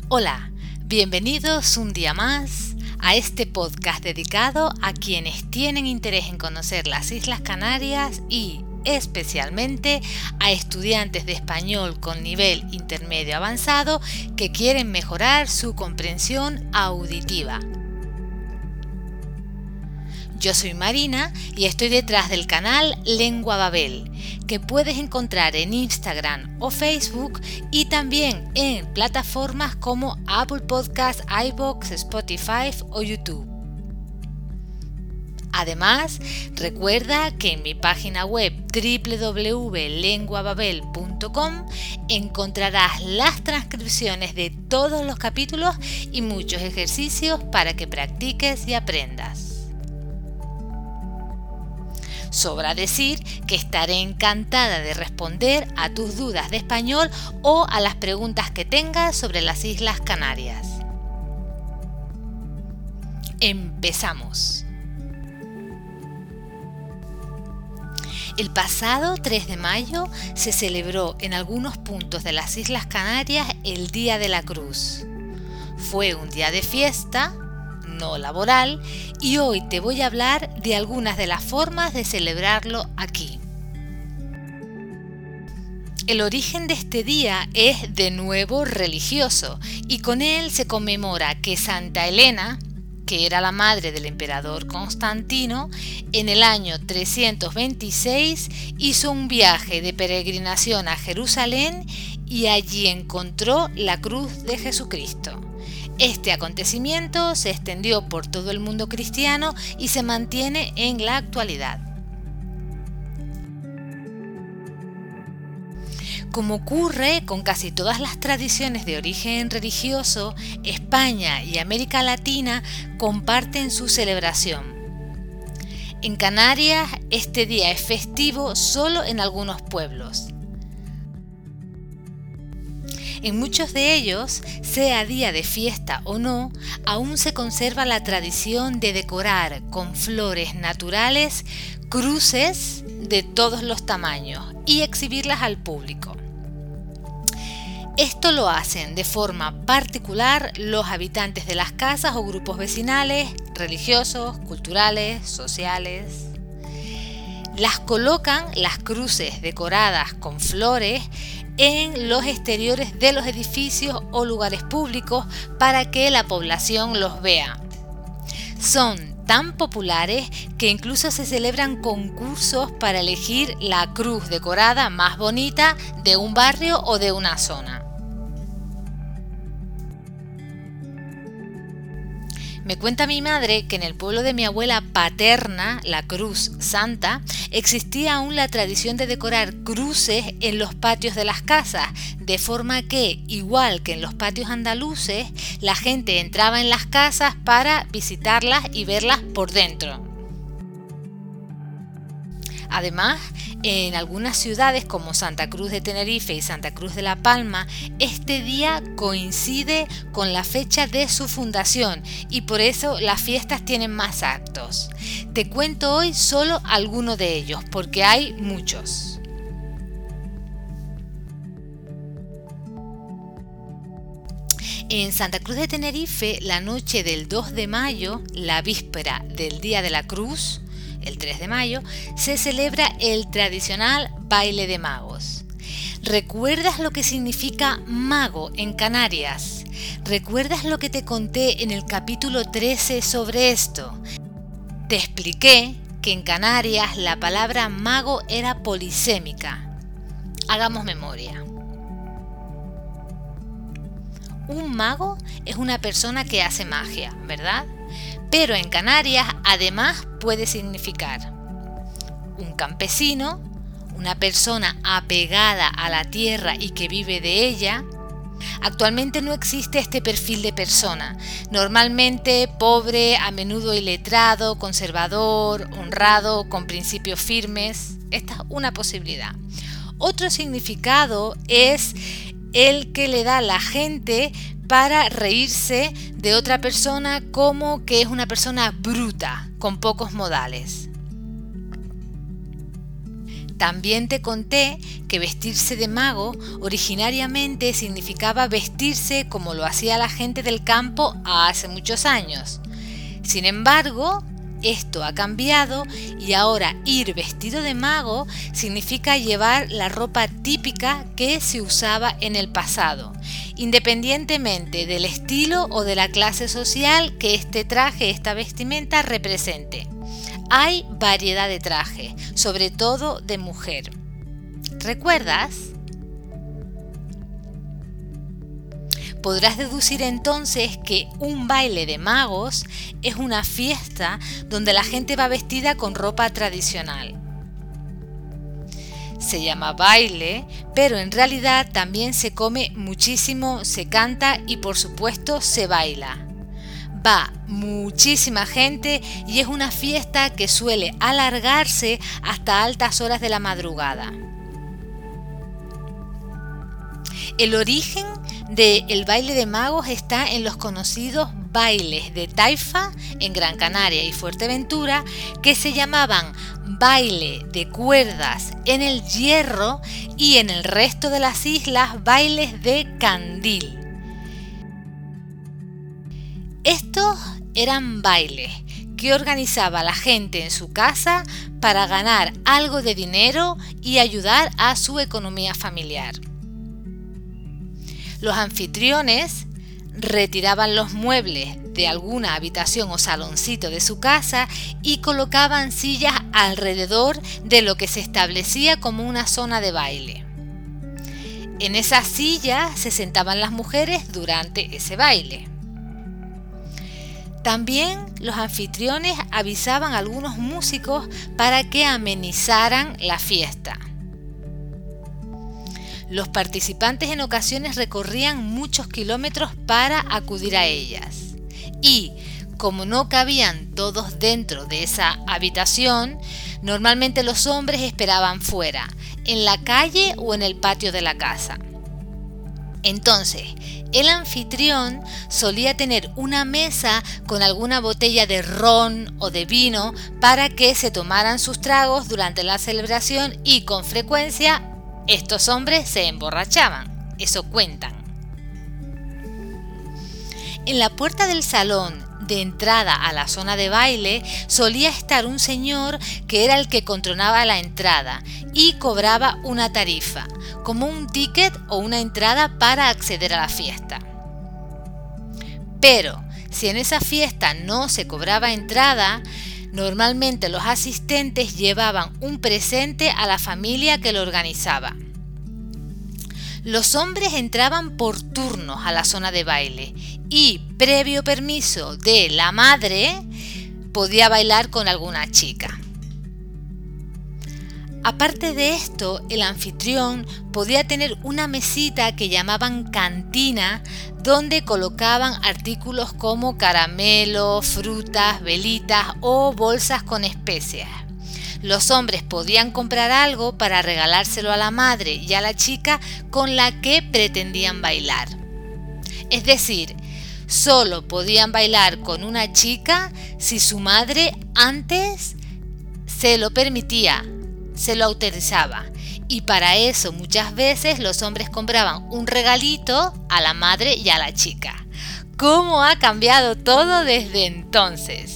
Hola, bienvenidos un día más a este podcast dedicado a quienes tienen interés en conocer las Islas Canarias y especialmente a estudiantes de español con nivel intermedio avanzado que quieren mejorar su comprensión auditiva. Yo soy Marina y estoy detrás del canal Lengua Babel, que puedes encontrar en Instagram o Facebook y también en plataformas como Apple Podcasts, iVoox, Spotify o YouTube. Además, recuerda que en mi página web www.lenguababel.com encontrarás las transcripciones de todos los capítulos y muchos ejercicios para que practiques y aprendas. Sobra decir que estaré encantada de responder a tus dudas de español o a las preguntas que tengas sobre las Islas Canarias. Empezamos. El pasado 3 de mayo se celebró en algunos puntos de las Islas Canarias el Día de la Cruz. Fue un día de fiesta, no laboral, y hoy te voy a hablar de algunas de las formas de celebrarlo aquí. El origen de este día es de nuevo religioso y con él se conmemora que Santa Elena, que era la madre del emperador Constantino, en el año 326 hizo un viaje de peregrinación a Jerusalén y allí encontró la cruz de Jesucristo. Este acontecimiento se extendió por todo el mundo cristiano y se mantiene en la actualidad. Como ocurre con casi todas las tradiciones de origen religioso, España y América Latina comparten su celebración. En Canarias, este día es festivo solo en algunos pueblos. En muchos de ellos, sea día de fiesta o no, aún se conserva la tradición de decorar con flores naturales cruces de todos los tamaños y exhibirlas al público. Esto lo hacen de forma particular los habitantes de las casas o grupos vecinales, religiosos, culturales, sociales. Las colocan las cruces decoradas con flores en los exteriores de los edificios o lugares públicos para que la población los vea. Son tan populares que incluso se celebran concursos para elegir la cruz decorada más bonita de un barrio o de una zona. Me cuenta mi madre que en el pueblo de mi abuela paterna, la Cruz Santa, existía aún la tradición de decorar cruces en los patios de las casas, de forma que, igual que en los patios andaluces, la gente entraba en las casas para visitarlas y verlas por dentro. Además, en algunas ciudades como Santa Cruz de Tenerife y Santa Cruz de La Palma, este día coincide con la fecha de su fundación y por eso las fiestas tienen más actos. Te cuento hoy solo algunos de ellos, porque hay muchos. En Santa Cruz de Tenerife, la noche del 2 de mayo, la víspera del Día de la Cruz, el 3 de mayo, se celebra el tradicional baile de magos. ¿Recuerdas lo que significa mago en Canarias? ¿Recuerdas lo que te conté en el capítulo 13 sobre esto? Te expliqué que en Canarias la palabra mago era polisémica. Hagamos memoria. Un mago es una persona que hace magia, ¿verdad? Pero en Canarias además puede significar un campesino, una persona apegada a la tierra y que vive de ella. Actualmente no existe este perfil de persona, normalmente pobre, a menudo iletrado, conservador, honrado, con principios firmes. Esta es una posibilidad. Otro significado es el que le da la gente para reírse de otra persona, como que es una persona bruta, con pocos modales. También te conté que vestirse de mago originariamente significaba vestirse como lo hacía la gente del campo hace muchos años. Sin embargo, esto ha cambiado y ahora ir vestido de mago significa llevar la ropa típica que se usaba en el pasado, independientemente del estilo o de la clase social que este traje, esta vestimenta represente. Hay variedad de trajes, sobre todo de mujer. ¿Recuerdas? Podrás deducir entonces que un baile de magos es una fiesta donde la gente va vestida con ropa tradicional. Se llama baile, pero en realidad también se come muchísimo, se canta y por supuesto se baila. Va muchísima gente y es una fiesta que suele alargarse hasta altas horas de la madrugada. El origen del baile de magos está en los conocidos bailes de Taifa en Gran Canaria y Fuerteventura, que se llamaban baile de cuerdas en el Hierro, y en el resto de las islas bailes de candil. Estos eran bailes que organizaba la gente en su casa para ganar algo de dinero y ayudar a su economía familiar. Los anfitriones retiraban los muebles de alguna habitación o saloncito de su casa y colocaban sillas alrededor de lo que se establecía como una zona de baile. En esas sillas se sentaban las mujeres durante ese baile. También los anfitriones avisaban a algunos músicos para que amenizaran la fiesta. Los participantes en ocasiones recorrían muchos kilómetros para acudir a ellas. Y, como no cabían todos dentro de esa habitación, normalmente los hombres esperaban fuera, en la calle o en el patio de la casa. Entonces, el anfitrión solía tener una mesa con alguna botella de ron o de vino para que se tomaran sus tragos durante la celebración y con frecuencia estos hombres se emborrachaban, eso cuentan. En la puerta del salón de entrada a la zona de baile solía estar un señor que era el que controlaba la entrada y cobraba una tarifa, como un ticket o una entrada para acceder a la fiesta. Pero si en esa fiesta no se cobraba entrada, normalmente los asistentes llevaban un presente a la familia que lo organizaba. Los hombres entraban por turnos a la zona de baile y, previo permiso de la madre, podía bailar con alguna chica. Aparte de esto, el anfitrión podía tener una mesita que llamaban cantina, donde colocaban artículos como caramelos, frutas, velitas o bolsas con especias. Los hombres podían comprar algo para regalárselo a la madre y a la chica con la que pretendían bailar. Es decir, solo podían bailar con una chica si su madre antes se lo permitía, se lo autorizaba. Y para eso muchas veces los hombres compraban un regalito a la madre y a la chica. ¿Cómo ha cambiado todo desde entonces?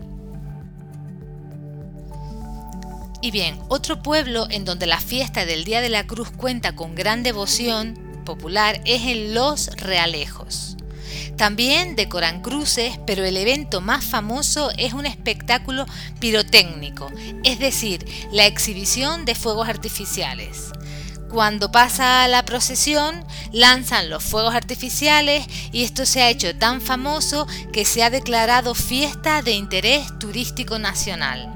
Y bien, otro pueblo en donde la fiesta del Día de la Cruz cuenta con gran devoción popular es en Los Realejos. También decoran cruces, pero el evento más famoso es un espectáculo pirotécnico, es decir, la exhibición de fuegos artificiales. Cuando pasa la procesión, lanzan los fuegos artificiales y esto se ha hecho tan famoso que se ha declarado fiesta de interés turístico nacional.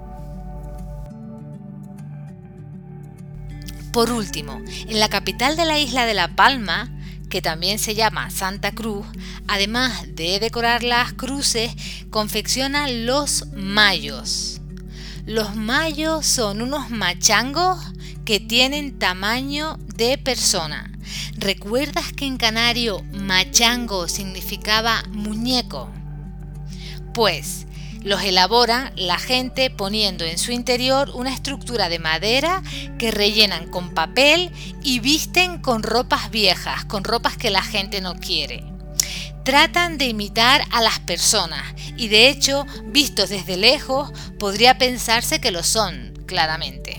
Por último, en la capital de la isla de La Palma, que también se llama Santa Cruz, además de decorar las cruces, confeccionan los mayos. Los mayos son unos machangos que tienen tamaño de persona. ¿Recuerdas que en canario machango significaba muñeco? Pues Los elaboran la gente poniendo en su interior una estructura de madera que rellenan con papel y visten con ropas viejas, con ropas que la gente no quiere. Tratan de imitar a las personas y de hecho, vistos desde lejos, podría pensarse que lo son, claramente.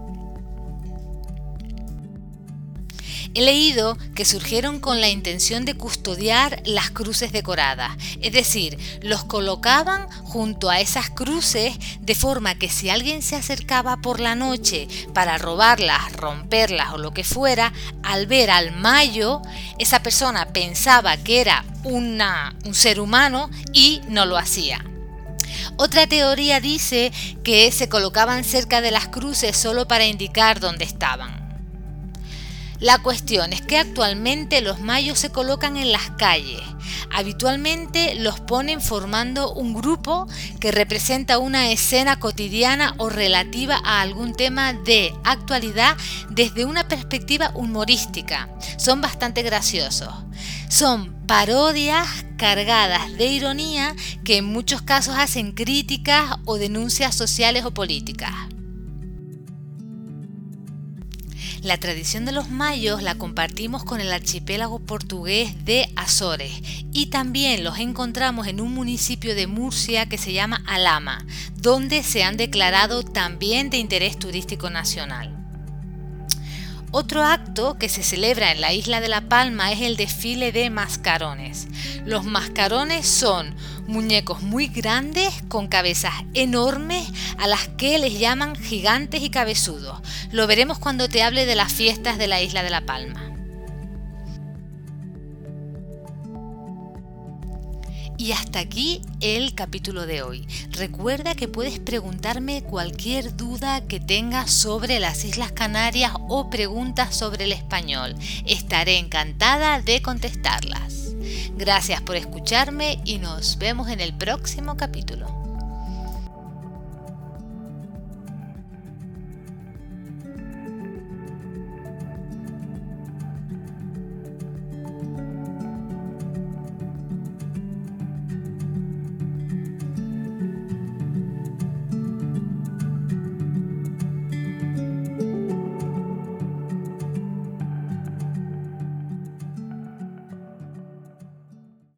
He leído que surgieron con la intención de custodiar las cruces decoradas, es decir, los colocaban junto a esas cruces de forma que si alguien se acercaba por la noche para robarlas, romperlas o lo que fuera, al ver al mayo, esa persona pensaba que era un ser humano y no lo hacía. Otra teoría dice que se colocaban cerca de las cruces solo para indicar dónde estaban. La cuestión es que actualmente los mayos se colocan en las calles. Habitualmente los ponen formando un grupo que representa una escena cotidiana o relativa a algún tema de actualidad desde una perspectiva humorística. Son bastante graciosos. Son parodias cargadas de ironía que en muchos casos hacen críticas o denuncias sociales o políticas. La tradición de los mayos la compartimos con el archipiélago portugués de Azores y también los encontramos en un municipio de Murcia que se llama Alhama, donde se han declarado también de interés turístico nacional. Otro acto que se celebra en la isla de La Palma es el desfile de mascarones. Los mascarones son muñecos muy grandes con cabezas enormes a las que les llaman gigantes y cabezudos. Lo veremos cuando te hable de las fiestas de la isla de La Palma. Y hasta aquí el capítulo de hoy. Recuerda que puedes preguntarme cualquier duda que tengas sobre las Islas Canarias o preguntas sobre el español. Estaré encantada de contestarlas. Gracias por escucharme y nos vemos en el próximo capítulo.